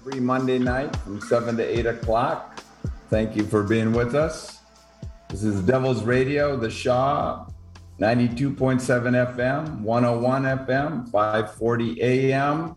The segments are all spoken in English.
every Monday night from 7 to 8 o'clock. Thank you for being with us. This is Devil's Radio, the Shaw, 92.7 FM, 101 FM, 540 AM.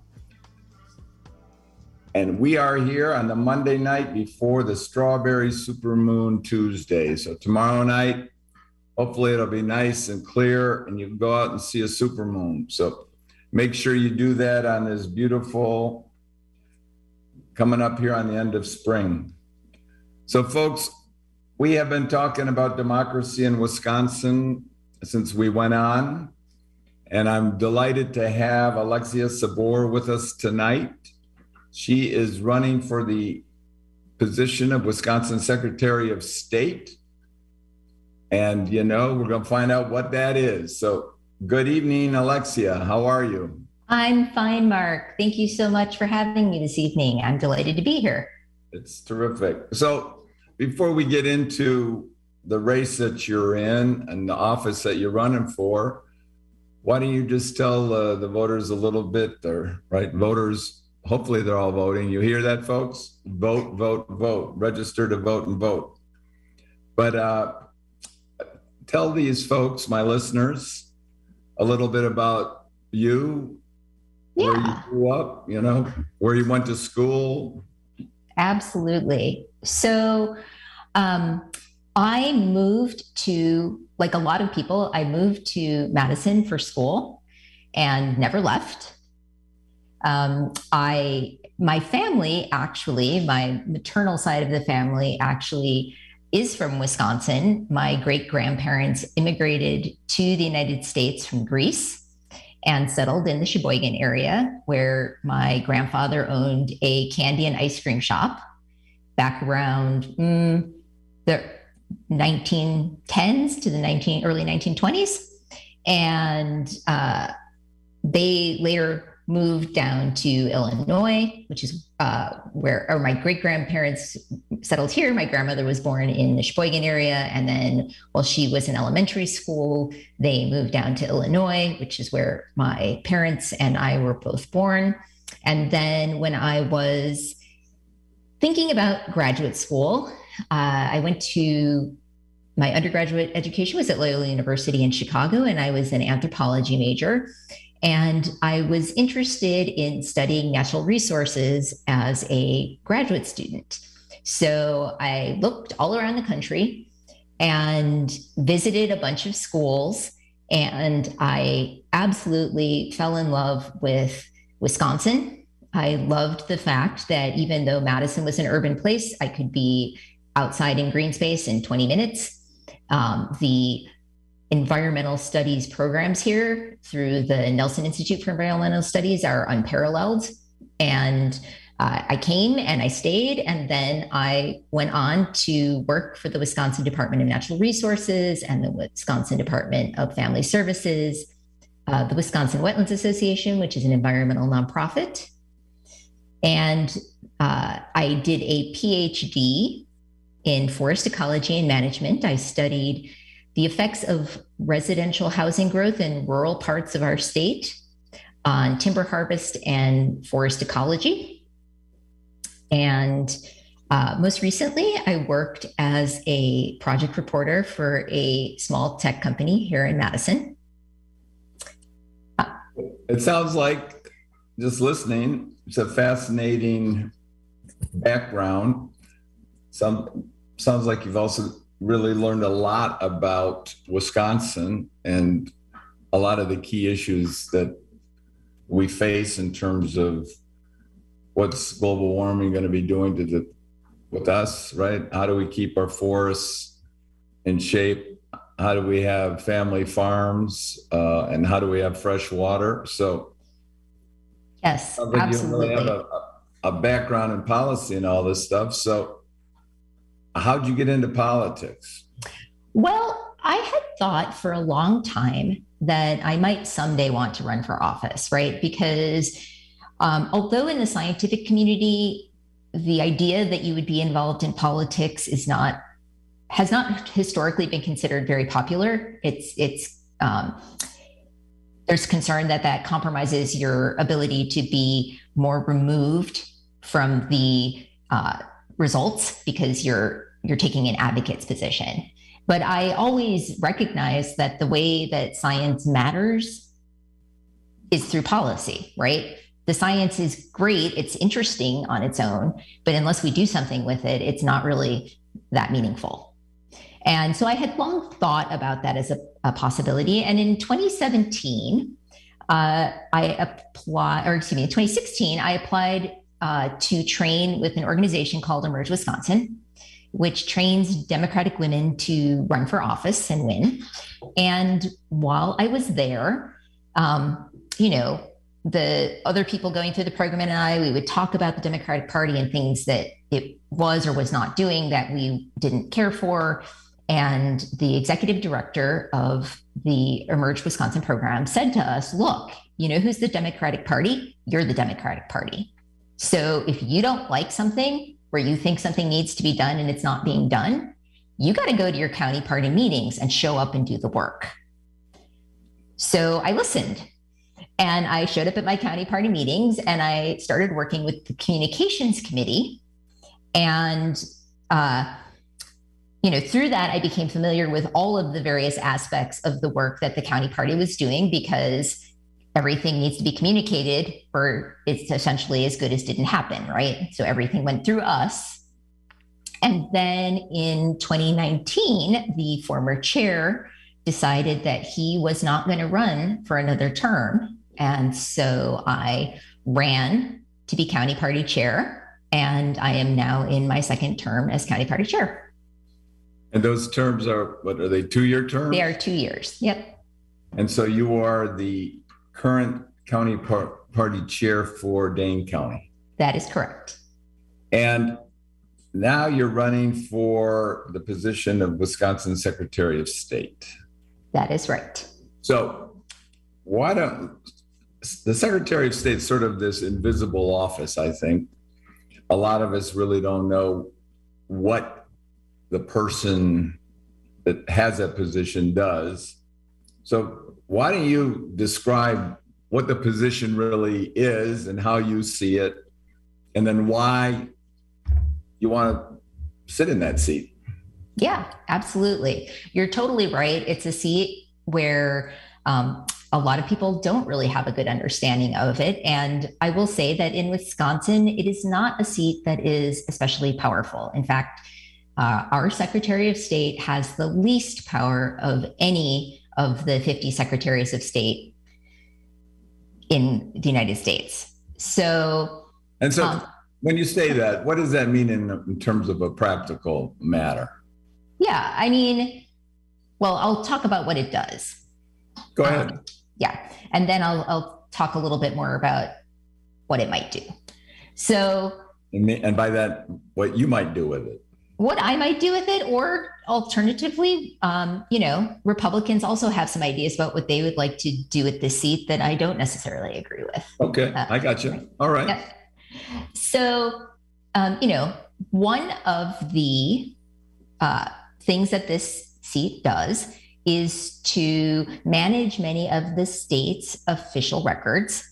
And we are here on the Monday night before the Strawberry Supermoon Tuesday. So tomorrow night, hopefully it'll be nice and clear and you can go out and see a supermoon. So make sure you do that on this beautiful, coming up here on the end of spring. So folks, we have been talking about democracy in Wisconsin since we went on. And I'm delighted to have Alexia Sabor with us tonight. She is running for the position of Wisconsin Secretary of State. And, you know, we're going to find out what that is. So good evening, Alexia. How are you? I'm fine, Mark. Thank you so much for having me this evening. I'm delighted to be here. It's terrific. So before we get into the race that you're in and the office that you're running for, why don't you just tell the voters a little bit, right? Voters, hopefully they're all voting. You hear that, folks? Vote, vote, vote. Register to vote and vote. But tell these folks, my listeners, a little bit about you, where you grew up, you know, where you went to school. Absolutely. So I moved to, like a lot of people, I moved to Madison for school and never left. My family, actually, my maternal side of the family actually is from Wisconsin. My great-grandparents immigrated to the United States from Greece and settled in the Sheboygan area, where my grandfather owned a candy and ice cream shop back around the 1910s to the early 1920s. And they later moved down to Illinois, which is where my great-grandparents settled here. My grandmother was born in the Sheboygan area. And then while she was in elementary school, they moved down to Illinois, which is where my parents and I were both born. And then when I was thinking about graduate school, I went to my undergraduate education was at Loyola University in Chicago, and I was an anthropology major. And I was interested in studying natural resources as a graduate student. So I looked all around the country and visited a bunch of schools. And I absolutely fell in love with Wisconsin. I loved the fact that even though Madison was an urban place, I could be outside in green space in 20 minutes. The environmental studies programs here through the Nelson Institute for Environmental Studies are unparalleled. And I came and I stayed, and then I went on to work for the Wisconsin Department of Natural Resources and the Wisconsin Department of Family Services, the Wisconsin Wetlands Association, which is an environmental nonprofit. And I did a PhD in forest ecology and management. I studied the effects of residential housing growth in rural parts of our state on timber harvest and forest ecology. And most recently, I worked as a project reporter for a small tech company here in Madison. It sounds like, just listening, it's a fascinating background. Sounds like you've also really learned a lot about Wisconsin and a lot of the key issues that we face in terms of what's global warming going to be doing with us, right? How do we keep our forests in shape? How do we have family farms? And how do we have fresh water? So yes, like absolutely. You really have a background in policy and all this stuff. So how'd you get into politics? Well, I had thought for a long time that I might someday want to run for office, right? Because although in the scientific community, the idea that you would be involved in politics has not historically been considered very popular. There's concern that compromises your ability to be more removed from the results because you're taking an advocate's position. But I always recognize that the way that science matters is through policy, right? The science is great, it's interesting on its own, but unless we do something with it, it's not really that meaningful. And so I had long thought about that as a possibility. And in 2017, in 2016, I applied to train with an organization called Emerge Wisconsin, which trains Democratic women to run for office and win. And while I was there, the other people going through the program and we would talk about the Democratic Party and things that it was or was not doing that we didn't care for. And the executive director of the Emerge Wisconsin program said to us, look, you know who's the Democratic Party? You're the Democratic Party. So if you don't like something where you think something needs to be done and it's not being done, you got to go to your county party meetings and show up and do the work. So I listened. And I showed up at my county party meetings and I started working with the communications committee. And, through that, I became familiar with all of the various aspects of the work that the county party was doing because everything needs to be communicated or it's essentially as good as didn't happen, right? So everything went through us. And then in 2019, the former chair decided that he was not going to run for another term. And so I ran to be county party chair, and I am now in my second term as county party chair. And those terms are 2-year terms? They are 2 years. Yep. And so you are the current county party chair for Dane County. That is correct. And now you're running for the position of Wisconsin Secretary of State. That is right. So the Secretary of State is sort of this invisible office, I think. A lot of us really don't know what the person that has that position does. So why don't you describe what the position really is and how you see it, and then why you want to sit in that seat? Yeah, absolutely. You're totally right. It's a seat where a lot of people don't really have a good understanding of it. And I will say that in Wisconsin, it is not a seat that is especially powerful. In fact, our Secretary of State has the least power of any of the 50 secretaries of state in the United States. So when you say that, what does that mean in terms of a practical matter? Yeah, I'll talk about what it does. Go ahead. Yeah, and then I'll talk a little bit more about what it might do. So, and by that, what you might do with it. What I might do with it, or alternatively, Republicans also have some ideas about what they would like to do with this seat that I don't necessarily agree with. Okay, I got you. All right. Yeah. So, one of the things that this seat does is to manage many of the state's official records.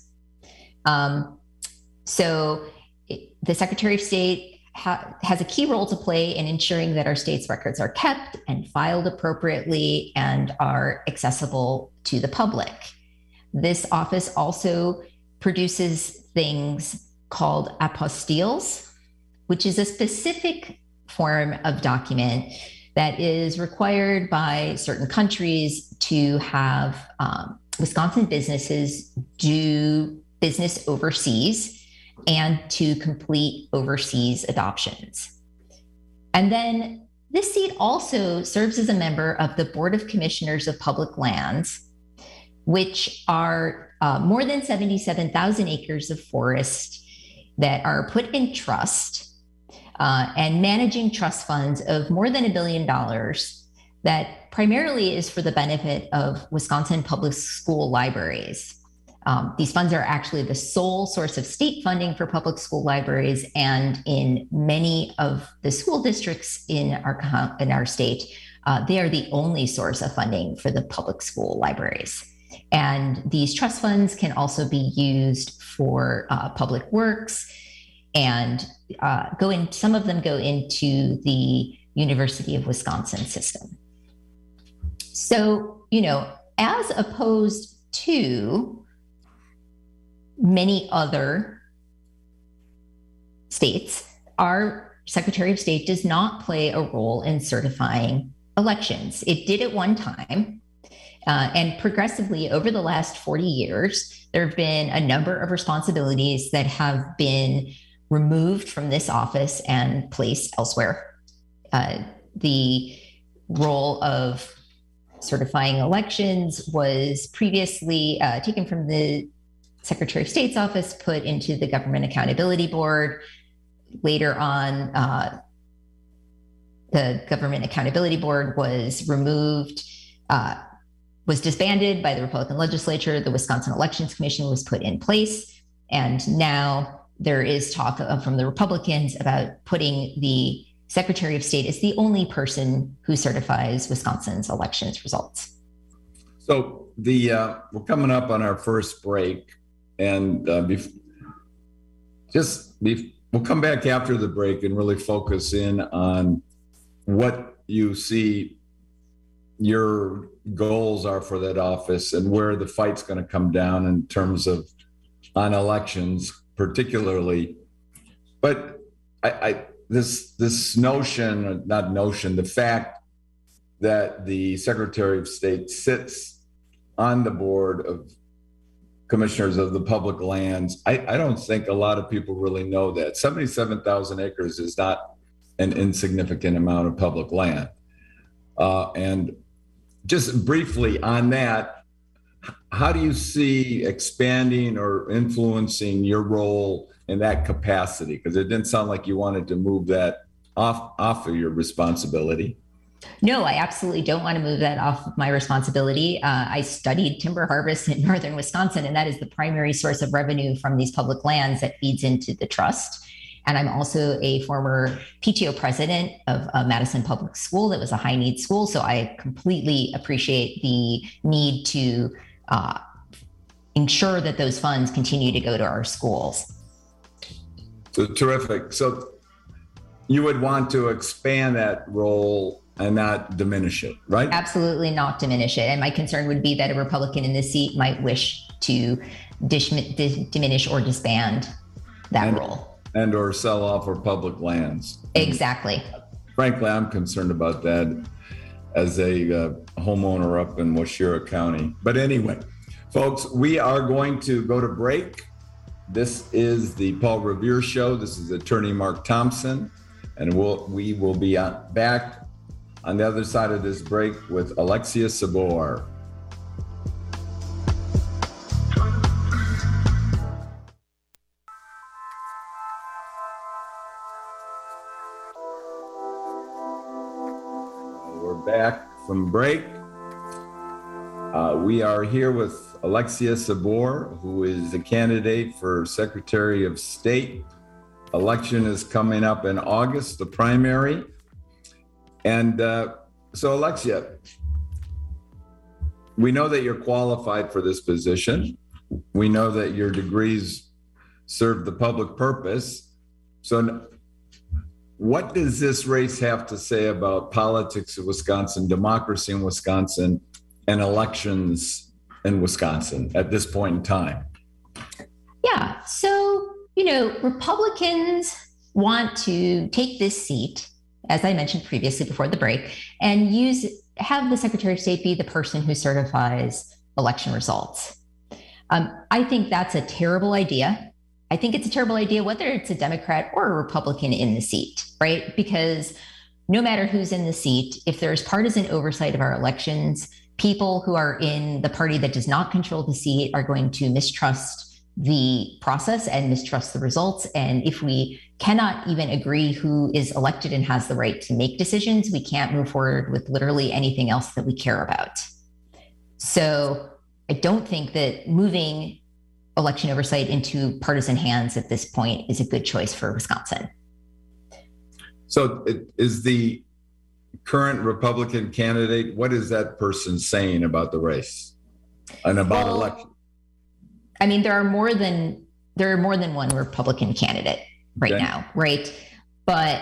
So the Secretary of State has a key role to play in ensuring that our state's records are kept and filed appropriately and are accessible to the public. This office also produces things called apostilles, which is a specific form of document that is required by certain countries to have Wisconsin businesses do business overseas and to complete overseas adoptions. And then this seat also serves as a member of the Board of Commissioners of Public Lands, which are more than 77,000 acres of forest that are put in trust and managing trust funds of more than $1 billion that primarily is for the benefit of Wisconsin public school libraries. These funds are actually the sole source of state funding for public school libraries, and in many of the school districts in our state, they are the only source of funding for the public school libraries. And these trust funds can also be used for public works and some of them go into the University of Wisconsin system. So, as opposed to many other states, our Secretary of State does not play a role in certifying elections. It did at one time. And progressively over the last 40 years, there have been a number of responsibilities that have been removed from this office and placed elsewhere. The role of certifying elections was previously taken from the Secretary of State's office, put into the Government Accountability Board. Later on, the Government Accountability Board was removed, was disbanded by the Republican legislature. The Wisconsin Elections Commission was put in place. And now there is talk from the Republicans about putting the Secretary of State as the only person who certifies Wisconsin's elections results. So we're coming up on our first break, and we'll come back after the break and really focus in on what you see your goals are for that office and where the fight's going to come down in terms of on elections, particularly. But this notion, the fact that the Secretary of State sits on the board of commissioners of the public lands, I don't think a lot of people really know that. 77,000 acres is not an insignificant amount of public land. And just briefly on that, how do you see expanding or influencing your role in that capacity? Because it didn't sound like you wanted to move that off of your responsibility. No, I absolutely don't want to move that off of my responsibility. I studied timber harvest in northern Wisconsin, and that is the primary source of revenue from these public lands that feeds into the trust. And I'm also a former PTO president of a Madison Public School that was a high need school. So I completely appreciate the need to ensure that those funds continue to go to our schools. So terrific. So you would want to expand that role and not diminish it, right? Absolutely not diminish it. And my concern would be that a Republican in this seat might wish to diminish or disband that role. And or sell off our public lands. Exactly. Frankly, I'm concerned about that as a homeowner up in Waushara County. But anyway, folks, we are going to go to break. This is the Paul Revere Show. This is attorney Mark Thompson. And we will be back on the other side of this break with Alexia Sabor. Back from break. We are here with Alexia Sabor, who is a candidate for Secretary of State. Election is coming up in August, the primary. And so Alexia, we know that you're qualified for this position. We know that your degrees serve the public purpose. So what does this race have to say about politics in Wisconsin, democracy in Wisconsin, and elections in Wisconsin at this point in time? Yeah. So, Republicans want to take this seat, as I mentioned previously before the break, and have the Secretary of State be the person who certifies election results. I think that's a terrible idea. I think it's a terrible idea, whether it's a Democrat or a Republican in the seat, right? Because no matter who's in the seat, if there's partisan oversight of our elections, people who are in the party that does not control the seat are going to mistrust the process and mistrust the results. And if we cannot even agree who is elected and has the right to make decisions, we can't move forward with literally anything else that we care about. So I don't think that moving election oversight into partisan hands at this point is a good choice for Wisconsin. So is the current Republican candidate, what is that person saying about the race and about election? I mean, there are more than one Republican candidate. right now, right? But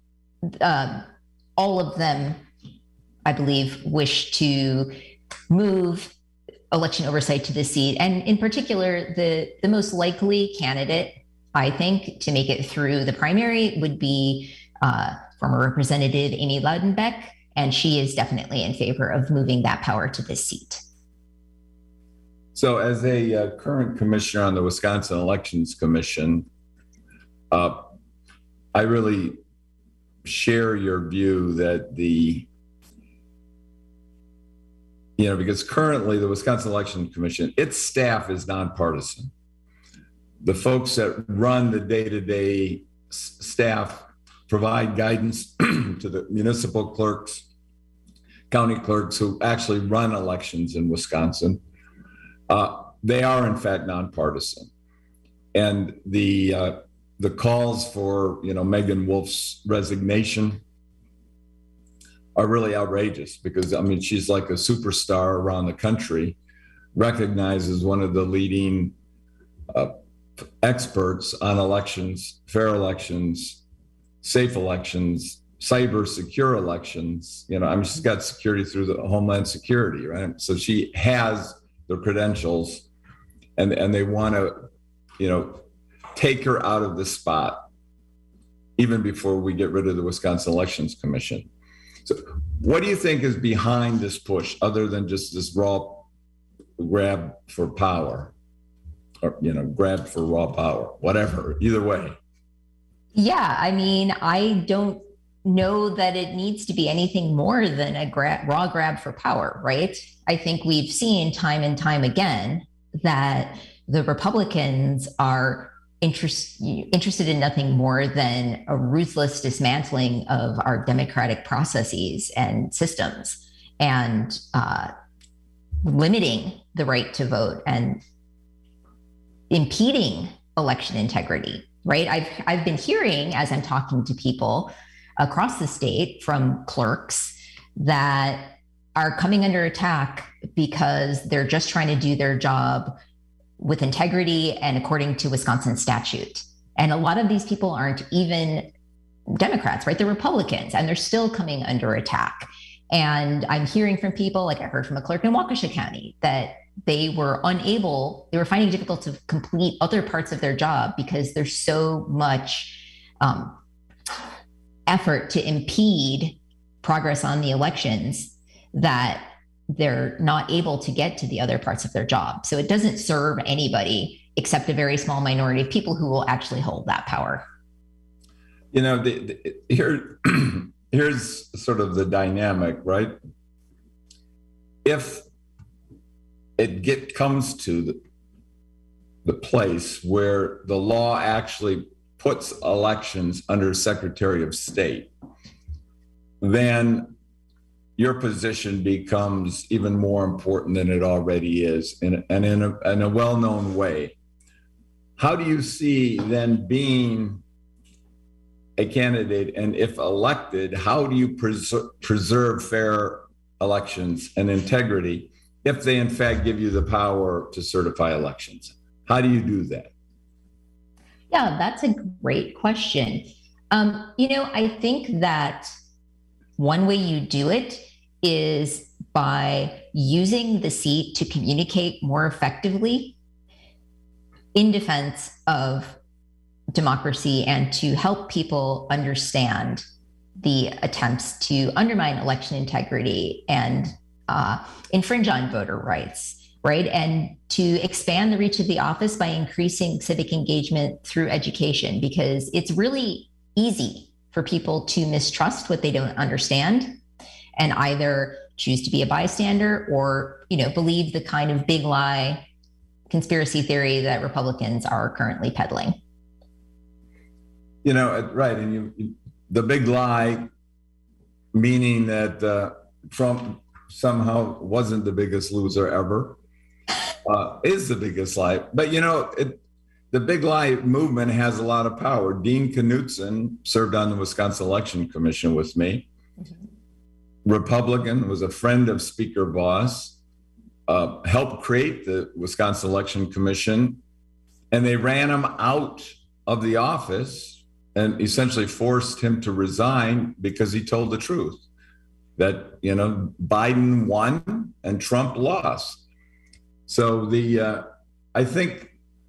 all of them, I believe, wish to move election oversight to the seat. And in particular, the most likely candidate, I think, to make it through the primary would be former Representative Amy Loudenbeck, and she is definitely in favor of moving that power to this seat. So as a current commissioner on the Wisconsin Elections Commission, I really share your view that because currently the Wisconsin Election Commission, its staff is nonpartisan. The folks that run the day-to-day staff provide guidance to the municipal clerks, county clerks who actually run elections in Wisconsin. They are in fact nonpartisan. And the calls for, Megan Wolf's resignation are really outrageous because, she's like a superstar around the country, recognized as one of the leading experts on elections, fair elections, safe elections, cyber secure elections. She's got security through the Homeland Security, right? So she has the credentials, and they want to, take her out of the spot even before we get rid of the Wisconsin Elections Commission. So what do you think is behind this push, other than just this raw grab for power, or, grab for raw power, whatever, either way? Yeah, I don't know that it needs to be anything more than a raw grab for power, right? I think we've seen time and time again that the Republicans are interested in nothing more than a ruthless dismantling of our democratic processes and systems, and limiting the right to vote and impeding election integrity, right? I've been hearing, as I'm talking to people across the state, from clerks that are coming under attack because they're just trying to do their job with integrity and according to Wisconsin statute. And a lot of these people aren't even Democrats, right? They're Republicans, and they're still coming under attack. And I'm hearing from people, like I heard from a clerk in Waukesha County, that they were finding it difficult to complete other parts of their job because there's so much effort to impede progress on the elections that they're not able to get to the other parts of their job. So it doesn't serve anybody except a very small minority of people who will actually hold that power. Here's sort of the dynamic, right? If it comes to the place where the law actually puts elections under Secretary of State, then your position becomes even more important than it already is, and in a well-known way. How do you see then being a candidate, and if elected, how do you preserve fair elections and integrity if they in fact give you the power to certify elections? How do you do that? Yeah, that's a great question. I think that one way you do it is by using the seat to communicate more effectively in defense of democracy and to help people understand the attempts to undermine election integrity and infringe on voter rights, right? And to expand the reach of the office by increasing civic engagement through education, because it's really easy for people to mistrust what they don't understand and either choose to be a bystander or, believe the kind of big lie conspiracy theory that Republicans are currently peddling. Right. And the big lie, meaning that Trump somehow wasn't the biggest loser ever, is the biggest lie. But, the big lie movement has a lot of power. Dean Knutson served on the Wisconsin Election Commission with me. Mm-hmm. Republican, was a friend of Speaker Voss, helped create the Wisconsin Election Commission, and they ran him out of the office and essentially forced him to resign because he told the truth that, Biden won and Trump lost. So I think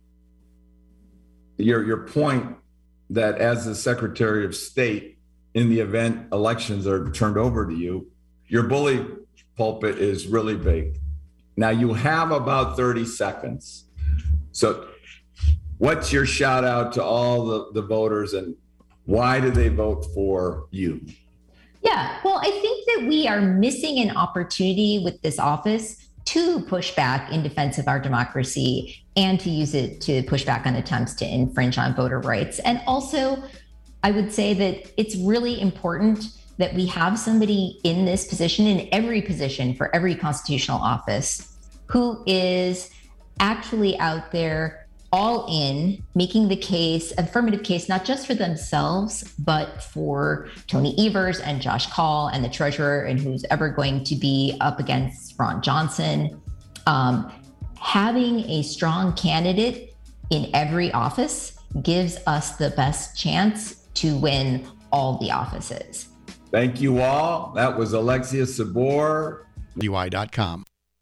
your point that as the Secretary of State, in the event elections are turned over to you, your bully pulpit is really big. Now you have about 30 seconds. So what's your shout out to all the voters, and why did they vote for you? Yeah, well, I think that we are missing an opportunity with this office to push back in defense of our democracy and to use it to push back on attempts to infringe on voter rights. And also, I would say that it's really important that we have somebody in this position, in every position for every constitutional office, who is actually out there all in, making the case, affirmative case, not just for themselves, but for Tony Evers and Josh Kaul and the treasurer, and who's ever going to be up against Ron Johnson. Having a strong candidate in every office gives us the best chance to win all the offices. Thank you all. That was Alexia Sabor. UI.com.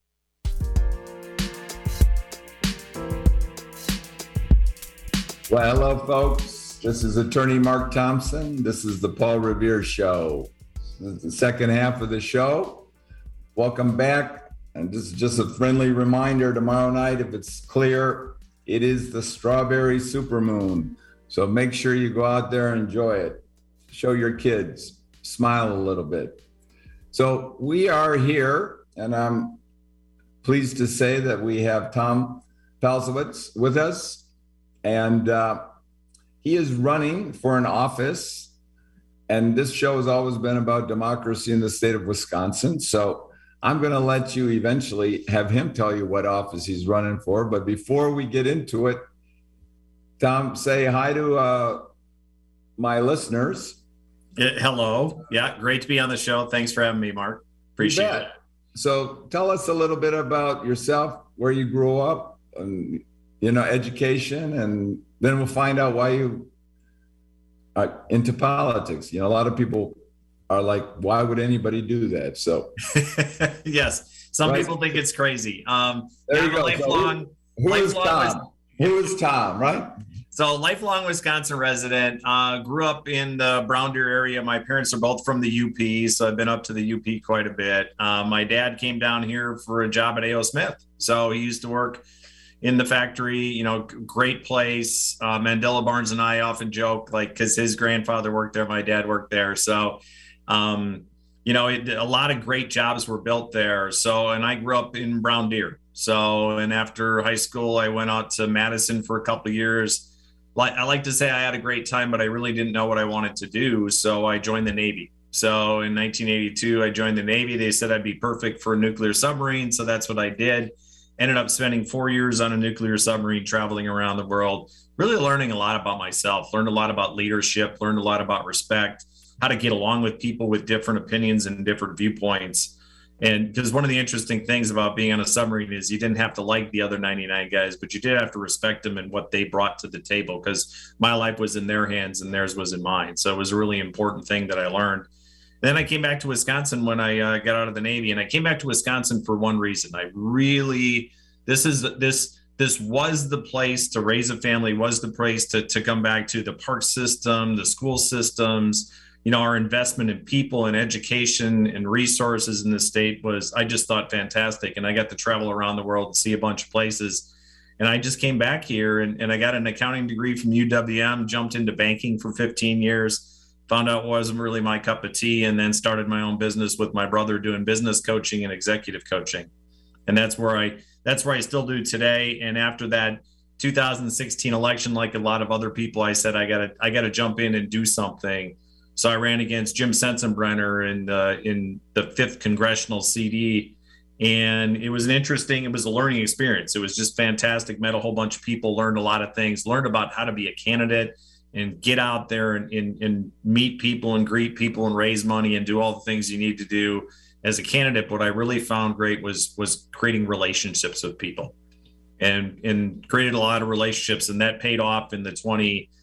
Well, hello, folks. This is Attorney Mark Thompson. This is the Paul Revere Show. This is the second half of the show. Welcome back. And this is just a friendly reminder, tomorrow night, if it's clear, it is the strawberry supermoon. So make sure you go out there and enjoy it. Show your kids. Smile a little bit. So we are here, and I'm pleased to say that we have Tom Palzowitz with us. And he is running for an office. And this show has always been about democracy in the state of Wisconsin. So I'm going to let you eventually have him tell you what office he's running for. But before we get into it, Tom, say hi to my listeners. Hello. Yeah, great to be on the show. Thanks for having me, Mark. Appreciate it. So tell us a little bit about yourself, where you grew up, and education, and then we'll find out why you are into politics. A lot of people are like, why would anybody do that? So yes, some people think it's crazy. There you go. Who is Tom, right? So lifelong Wisconsin resident, grew up in the Brown Deer area. My parents are both from the UP, so I've been up to the UP quite a bit. My dad came down here for a job at A.O. Smith. So he used to work in the factory, great place. Mandela Barnes and I often joke, because his grandfather worked there, my dad worked there. So, a lot of great jobs were built there. So, and I grew up in Brown Deer. So, and after high school, I went out to Madison for a couple of years. I like to say I had a great time, but I really didn't know what I wanted to do. So I joined the Navy. So in 1982, I joined the Navy. They said I'd be perfect for a nuclear submarine. So that's what I did. Ended up spending 4 years on a nuclear submarine, traveling around the world, really learning a lot about myself, learned a lot about leadership, learned a lot about respect, how to get along with people with different opinions and different viewpoints. And because one of the interesting things about being on a submarine is you didn't have to like the other 99 guys, but you did have to respect them and what they brought to the table, because my life was in their hands and theirs was in mine. So it was a really important thing that I learned. Then I came back to Wisconsin when I got out of the Navy, and I came back to Wisconsin for one reason. This was the place to raise a family, was the place to come back to. The park system, the school systems, our investment in people and education and resources in the state I just thought fantastic. And I got to travel around the world and see a bunch of places. And I just came back here and I got an accounting degree from UWM, jumped into banking for 15 years. Found out it wasn't really my cup of tea, and then started my own business with my brother doing business coaching and executive coaching. And that's where I still do today. And after that 2016 election, like a lot of other people, I said, I gotta jump in and do something. So I ran against Jim Sensenbrenner in the 5th congressional CD. And it was a learning experience. It was just fantastic. Met a whole bunch of people, learned a lot of things, learned about how to be a candidate and get out there and meet people and greet people and raise money and do all the things you need to do as a candidate. What I really found great was creating relationships with people and created a lot of relationships. And that paid off in the 2012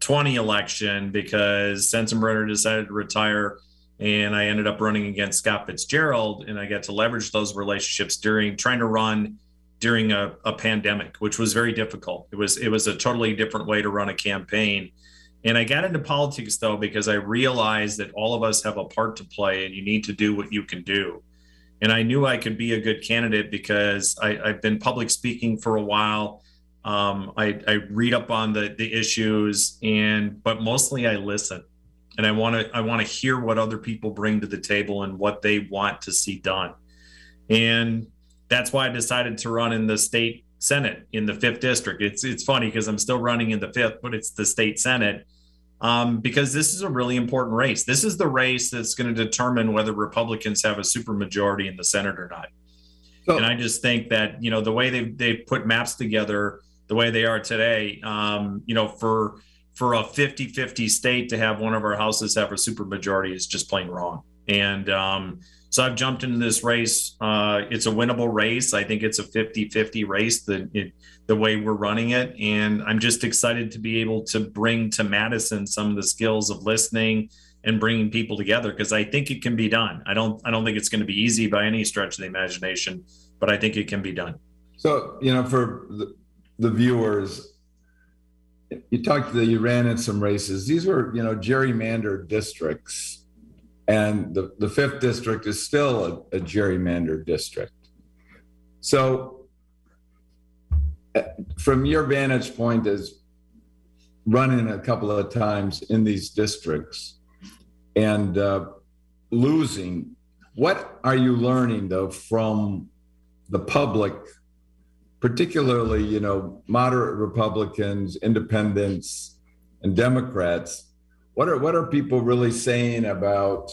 20 election because Sensenbrenner decided to retire, and I ended up running against Scott Fitzgerald, and I got to leverage those relationships trying to run during a pandemic, which was very difficult. It was a totally different way to run a campaign. And I got into politics, though, because I realized that all of us have a part to play and you need to do what you can do. And I knew I could be a good candidate because I've been public speaking for a while. I read up on the issues, but mostly I listen. And I want to hear what other people bring to the table and what they want to see done. And that's why I decided to run in the state Senate in the 5th district. It's funny because I'm still running in the 5th, but it's the state Senate because this is a really important race. This is the race that's going to determine whether Republicans have a supermajority in the Senate or not. So, and I just think that, the way they've put maps together the way they are today, for a 50-50 state to have one of our houses have a supermajority is just plain wrong. And so I've jumped into this race. It's a winnable race. I think it's a 50-50 race, the way we're running it. And I'm just excited to be able to bring to Madison some of the skills of listening and bringing people together, because I think it can be done. I don't think it's going to be easy by any stretch of the imagination, but I think it can be done. So, for the viewers, you ran in some races. These were, gerrymandered districts. And the 5th district is still a gerrymandered district. So from your vantage point as running a couple of times in these districts and losing, what are you learning, though, from the public, particularly, moderate Republicans, independents, and Democrats? What are people really saying about,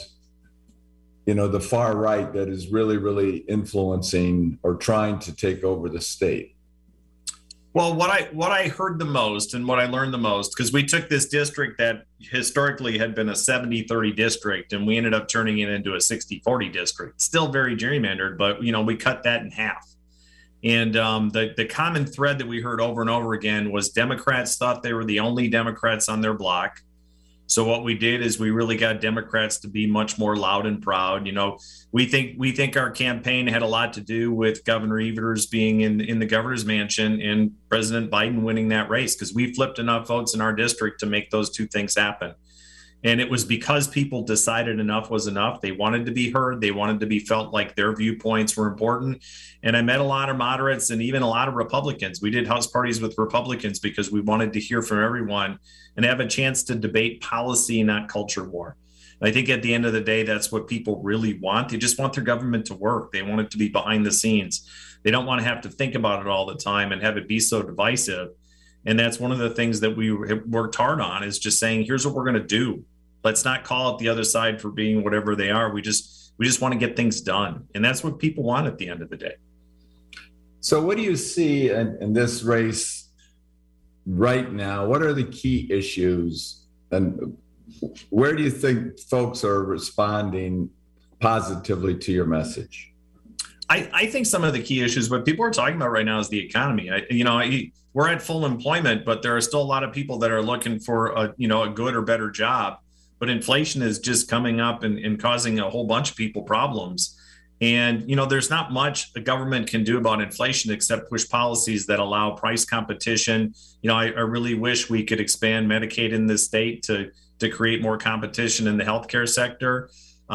the far right that is really, really influencing or trying to take over the state? Well, what I heard the most and what I learned the most, because we took this district that historically had been a 70-30 district, and we ended up turning it into a 60-40 district. Still very gerrymandered, but, we cut that in half. And the common thread that we heard over and over again was Democrats thought they were the only Democrats on their block. So what we did is we really got Democrats to be much more loud and proud. We think our campaign had a lot to do with Governor Evers being in the governor's mansion and President Biden winning that race, because we flipped enough votes in our district to make those two things happen. And it was because people decided enough was enough. They wanted to be heard. They wanted to be felt like their viewpoints were important. And I met a lot of moderates and even a lot of Republicans. We did house parties with Republicans because we wanted to hear from everyone and have a chance to debate policy, not culture war. And I think at the end of the day, that's what people really want. They just want their government to work. They want it to be behind the scenes. They don't want to have to think about it all the time and have it be so divisive. And that's one of the things that we worked hard on, is just saying, here's what we're going to do. Let's not call out the other side for being whatever they are. We just want to get things done. And that's what people want at the end of the day. So what do you see in this race right now? What are the key issues, and where do you think folks are responding positively to your message? I think some of the key issues, what people are talking about right now, is the economy. We're at full employment, but there are still a lot of people that are looking for a good or better job. But inflation is just coming up and causing a whole bunch of people problems. And, there's not much the government can do about inflation except push policies that allow price competition. I really wish we could expand Medicaid in this state to create more competition in the healthcare sector.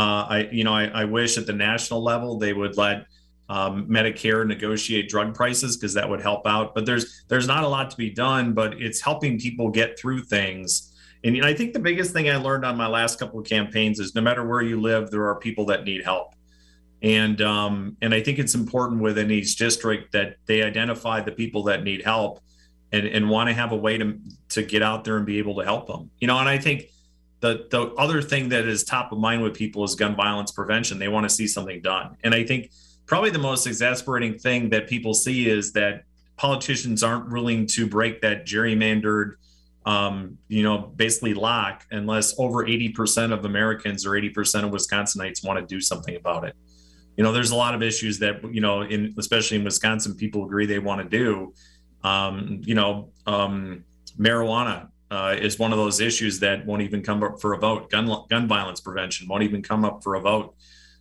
I wish at the national level they would let Medicare negotiate drug prices, because that would help out. But there's not a lot to be done, but it's helping people get through things. And I think the biggest thing I learned on my last couple of campaigns is no matter where you live, there are people that need help. And I think it's important within each district that they identify the people that need help and want to have a way to get out there and be able to help them. And I think the other thing that is top of mind with people is gun violence prevention. They want to see something done. And I think probably the most exasperating thing that people see is that politicians aren't willing to break that gerrymandered basically lock unless over 80% of Americans or 80% of Wisconsinites want to do something about it. There's a lot of issues that, especially in Wisconsin, people agree they want to do. Marijuana, is one of those issues that won't even come up for a vote. Gun violence prevention won't even come up for a vote.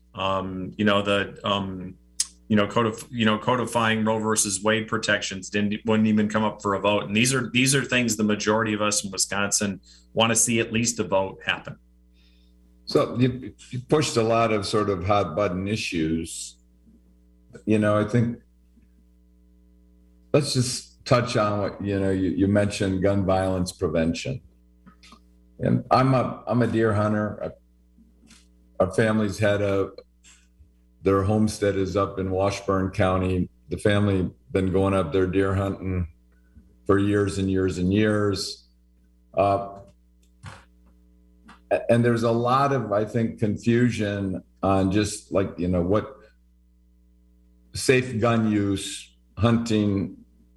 Codifying Roe versus Wade protections wouldn't even come up for a vote. And these are things the majority of us in Wisconsin want to see at least a vote happen. So you pushed a lot of sort of hot button issues. I think let's just touch on what, you mentioned gun violence prevention. And I'm a deer hunter. Our family's had their homestead is up in Washburn County. The family been going up there deer hunting for years and years and years. And there's a lot of, I think, confusion on just what safe gun use, hunting,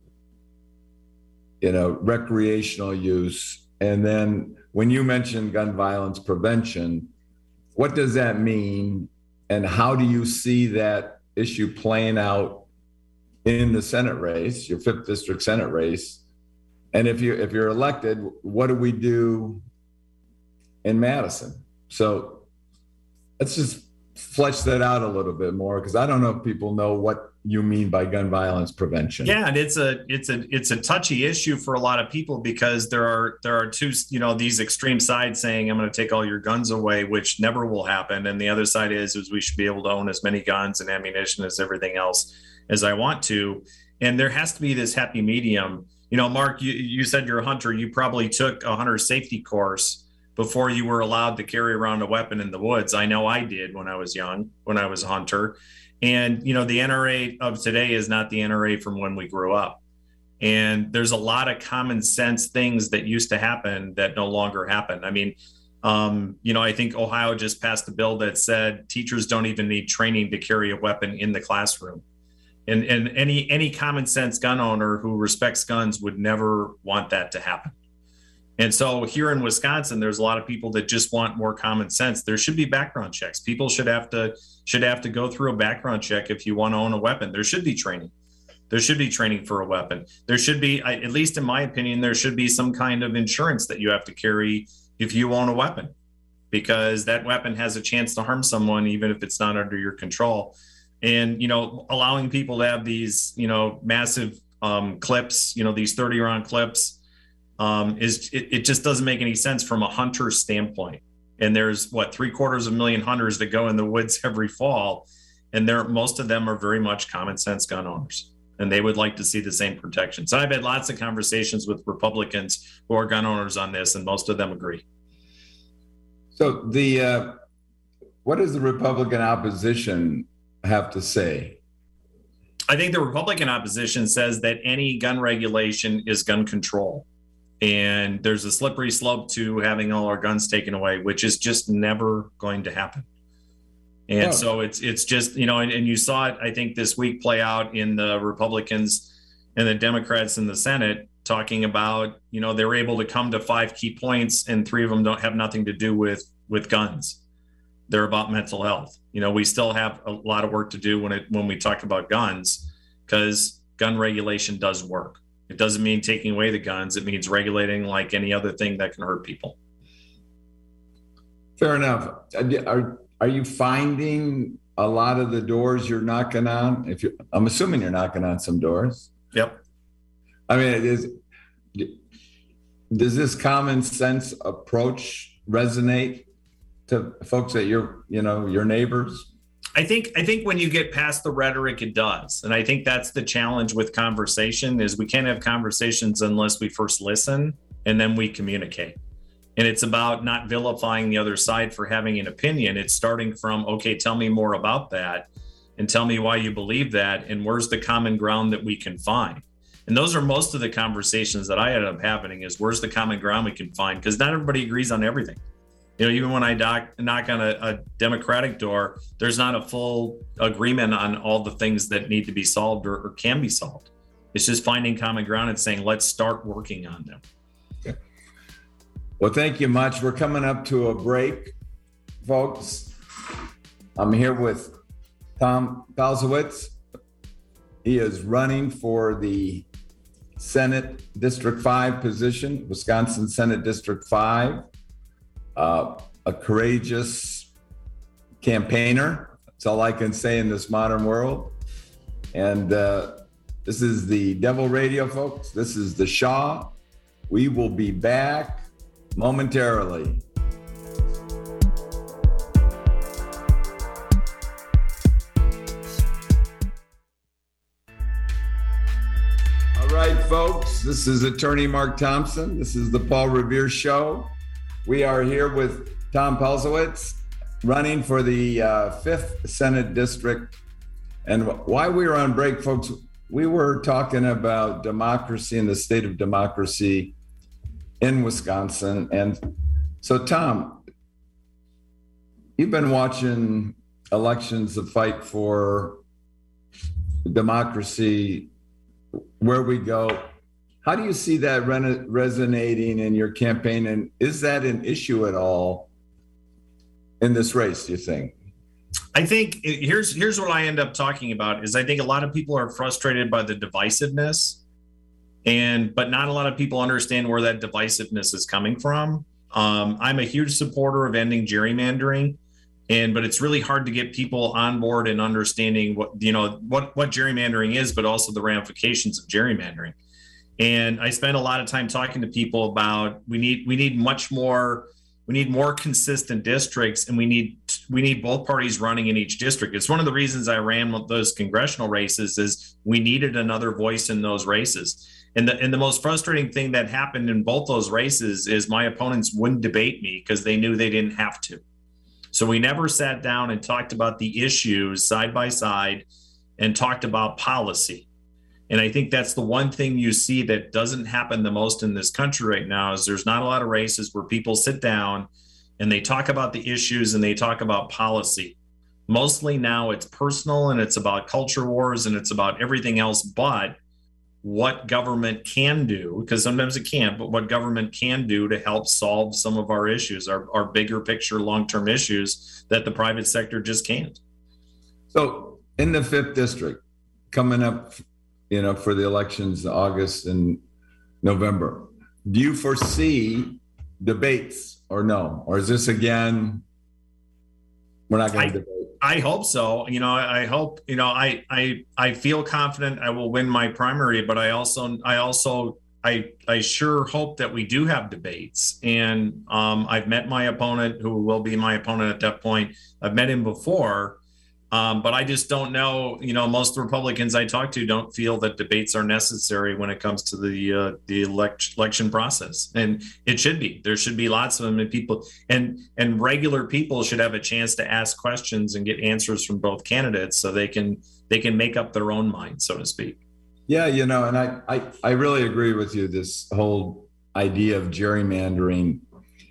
recreational use. And then when you mention gun violence prevention, what does that mean? And how do you see that issue playing out in the Senate race, your 5th District Senate race? And if you're elected, what do we do in Madison? So let's just flesh that out a little bit more, because I don't know if people know what you mean by gun violence prevention. Yeah, and it's a touchy issue for a lot of people, because there are two, these extreme sides saying I'm going to take all your guns away, which never will happen, and the other side is we should be able to own as many guns and ammunition as everything else as I want to, and there has to be this happy medium. Mark, you said you're a hunter. You probably took a hunter safety course before you were allowed to carry around a weapon in the woods. I know I did when I was young, when I was a hunter. And, the NRA of today is not the NRA from when we grew up. And there's a lot of common sense things that used to happen that no longer happen. I mean, I think Ohio just passed a bill that said teachers don't even need training to carry a weapon in the classroom. And any common sense gun owner who respects guns would never want that to happen. And so here in Wisconsin, there's a lot of people that just want more common sense. There should be background checks. People should have to go through a background check if you want to own a weapon. There should be training. There should be training for a weapon. There should be, at least in my opinion, there should be some kind of insurance that you have to carry if you own a weapon, because that weapon has a chance to harm someone, even if it's not under your control. And, allowing people to have these, massive clips, these 30-round clips, it just doesn't make any sense from a hunter standpoint. And there's 750,000 hunters that go in the woods every fall, and most of them are very much common sense gun owners, and they would like to see the same protection. So I've had lots of conversations with Republicans who are gun owners on this, and most of them agree. So what does the Republican opposition have to say? I think the Republican opposition says that any gun regulation is gun control. And there's a slippery slope to having all our guns taken away, which is just never going to happen. And so it's just, and you saw it, I think, this week play out in the Republicans and the Democrats in the Senate talking about, they're able to come to 5 key points, and 3 of them don't have nothing to do with guns. They're about mental health. We still have a lot of work to do when we talk about guns, because gun regulation does work. It doesn't mean taking away the guns. It means regulating like any other thing that can hurt people. Fair enough. Are you finding a lot of the doors you're knocking on? I'm assuming you're knocking on some doors. Yep. I mean, does this common sense approach resonate to folks at your neighbors? I think when you get past the rhetoric, it does. And I think that's the challenge with conversation, is we can't have conversations unless we first listen and then we communicate. And it's about not vilifying the other side for having an opinion. It's starting from, okay, tell me more about that and tell me why you believe that, and where's the common ground that we can find. And those are most of the conversations that I end up having, is where's the common ground we can find, because not everybody agrees on everything. Even when I knock on a Democratic door, there's not a full agreement on all the things that need to be solved or can be solved. It's just finding common ground and saying, let's start working on them. Okay. Well, thank you much. We're coming up to a break, folks. I'm here with Tom Kalsowitz. He is running for the Senate District 5 position, Wisconsin Senate District 5. A courageous campaigner. That's all I can say in this modern world. And this is the Devil Radio, folks. This is the Shaw. We will be back momentarily. All right, folks, this is Attorney Mark Thompson. This is the Paul Revere Show. We are here with Tom Pelzowitz, running for the 5th Senate District. And while we were on break, folks, we were talking about democracy and the state of democracy in Wisconsin. And so, Tom, you've been watching elections, the fight for democracy, where we go. How do you see that resonating in your campaign? And is that an issue at all in this race, do you think? I think here's what I end up talking about is I think a lot of people are frustrated by the divisiveness, but not a lot of people understand where that divisiveness is coming from. I'm a huge supporter of ending gerrymandering, but it's really hard to get people on board and understanding what gerrymandering is, but also the ramifications of gerrymandering. And I spend a lot of time talking to people about we need more consistent districts, and we need both parties running in each district. It's one of the reasons I ran those congressional races is we needed another voice in those races. And the most frustrating thing that happened in both those races is my opponents wouldn't debate me because they knew they didn't have to. So we never sat down and talked about the issues side by side and talked about policy. And I think that's the one thing you see that doesn't happen the most in this country right now is there's not a lot of races where people sit down and they talk about the issues and they talk about policy. Mostly now it's personal and it's about culture wars and it's about everything else but what government can do, because sometimes it can't, but what government can do to help solve some of our issues, our bigger picture, long-term issues that the private sector just can't. So in the 5th district coming up, for the elections, August and November, do you foresee debates or no? Or is this again, we're not going to debate? I hope so. I hope, I feel confident I will win my primary, but I sure hope that we do have debates. And I've met my opponent, who will be my opponent at that point. I've met him before. But I just don't know, most Republicans I talk to don't feel that debates are necessary when it comes to the election process. And it should be. There should be lots of them, and people and regular people should have a chance to ask questions and get answers from both candidates so they can make up their own mind, so to speak. Yeah, and I really agree with you, this whole idea of gerrymandering.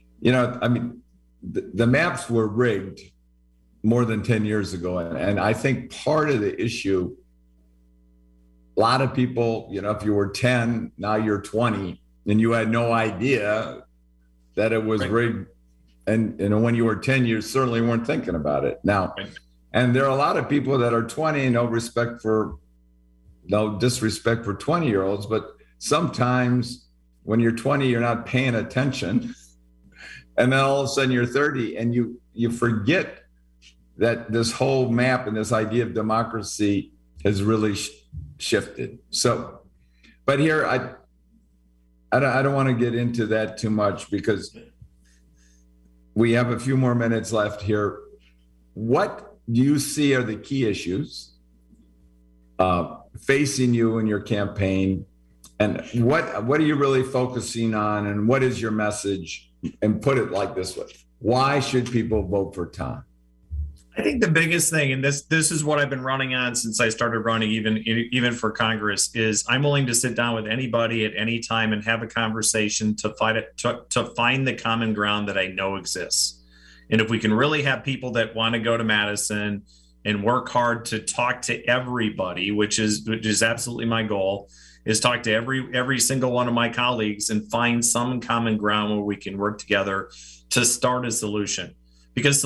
The maps were rigged more than 10 years ago. And I think part of the issue, a lot of people, if you were 10, now you're 20, and you had no idea that it was rigged. And when you were 10, you certainly weren't thinking about it. Now, and there are a lot of people that are 20, no disrespect for 20-year-olds, but sometimes when you're 20, you're not paying attention. And then all of a sudden you're 30 and you forget that this whole map and this idea of democracy has really shifted. So, but here, I don't want to get into that too much because we have a few more minutes left here. What do you see are the key issues facing you in your campaign? And what are you really focusing on? And what is your message? And put it like this way: why should people vote for Tom? I think the biggest thing, and this is what I've been running on since I started running, even for Congress, is I'm willing to sit down with anybody at any time and have a conversation to find the common ground that I know exists. And if we can really have people that want to go to Madison and work hard to talk to everybody, which is absolutely my goal, is talk to every single one of my colleagues and find some common ground where we can work together to start a solution. Because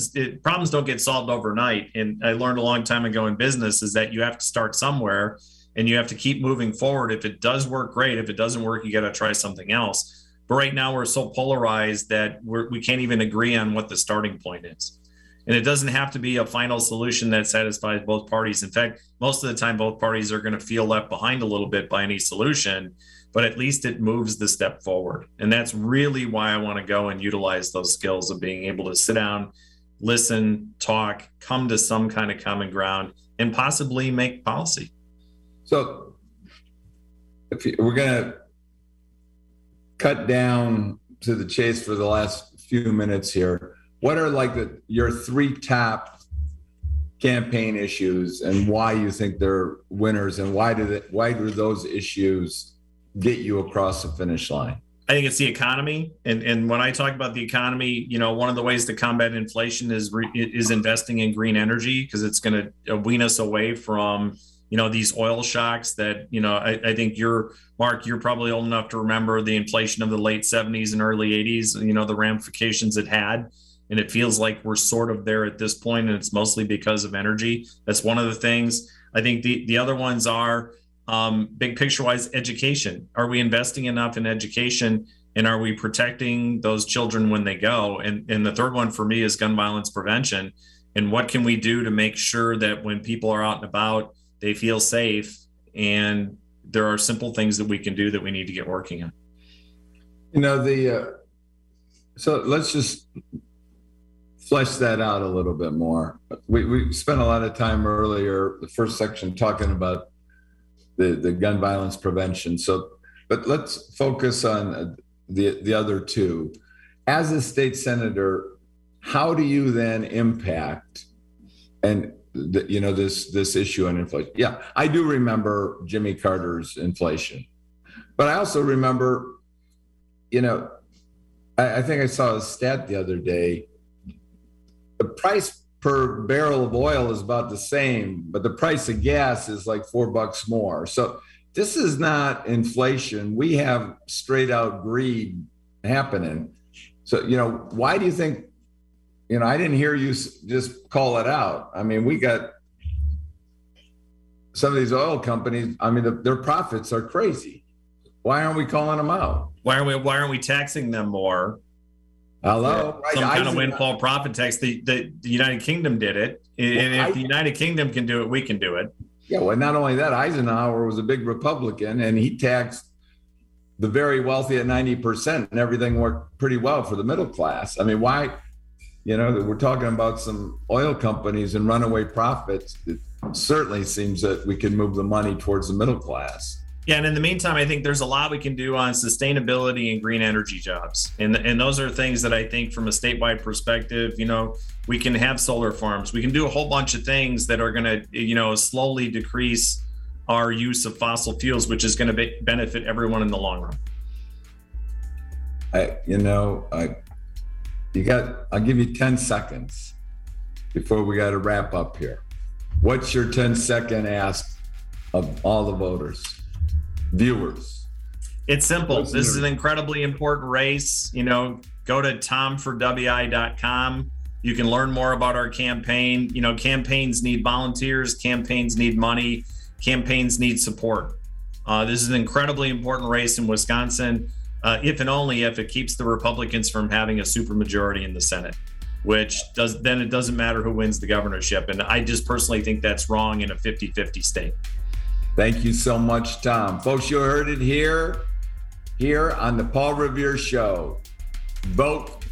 problems don't get solved overnight. And I learned a long time ago in business is that you have to start somewhere. and you have to keep moving forward. If it does work, great. If it doesn't work, you got to try something else. But right now we're so polarized that we can't even agree on what the starting point is. And it doesn't have to be a final solution that satisfies both parties. In fact, most of the time, both parties are going to feel left behind a little bit by any solution, but at least it moves the step forward. And that's really why I want to go and utilize those skills of being able to sit down, listen, talk, come to some kind of common ground, and possibly make policy. So we're going to cut down to the chase for the last few minutes here. What are like your three top campaign issues and why you think they're winners, and why do those issues get you across the finish line? I think it's the economy. And when I talk about the economy, one of the ways to combat inflation is investing in green energy, because it's going to wean us away from, these oil shocks that, I think Mark, you're probably old enough to remember the inflation of the late 70s and early 80s, the ramifications it had. And it feels like we're sort of there at this point, and it's mostly because of energy. That's one of the things. I think the other ones are big picture wise, education. Are we investing enough in education, and are we protecting those children when they go? And the third one for me is gun violence prevention. And what can we do to make sure that when people are out and about, they feel safe? And there are simple things that we can do that we need to get working on. So let's just flesh that out a little bit more. We spent a lot of time earlier, the first section, talking about the gun violence prevention. But let's focus on the other two. As a state senator, how do you then impact this issue on inflation? Yeah, I do remember Jimmy Carter's inflation, but I also remember, I think I saw a stat the other day. The price per barrel of oil is about the same, but the price of gas is like $4 more. So this is not inflation. We have straight out greed happening. So, why do you think, I didn't hear you just call it out. I mean, we got some of these oil companies, their profits are crazy. Why aren't we calling them out? Why aren't we taxing them more? Hello, some kind of windfall profit tax. The United Kingdom did it, and if the United Kingdom can do it, we can do it. Yeah, well, not only that, Eisenhower was a big Republican, and he taxed the very wealthy at 90%, and everything worked pretty well for the middle class. I mean, why? We're talking about some oil companies and runaway profits. It certainly seems that we can move the money towards the middle class. Yeah, and in the meantime, I think there's a lot we can do on sustainability and green energy jobs. And those are things that I think from a statewide perspective, we can have solar farms. We can do a whole bunch of things that are going to, slowly decrease our use of fossil fuels, which is going to benefit everyone in the long run. I'll give you 10 seconds before we got to wrap up here. What's your 10-second ask of all the voters? Viewers? It's simple. This is an incredibly important race. Go to tomforwi.com. You can learn more about our campaign. Campaigns need volunteers, campaigns need money, campaigns need support. This is an incredibly important race in Wisconsin, if and only if it keeps the Republicans from having a supermajority in the Senate, which then it doesn't matter who wins the governorship. And I just personally think that's wrong in a 50-50 state. Thank you so much, Tom. Folks, you heard it here on the Paul Revere Show. Vote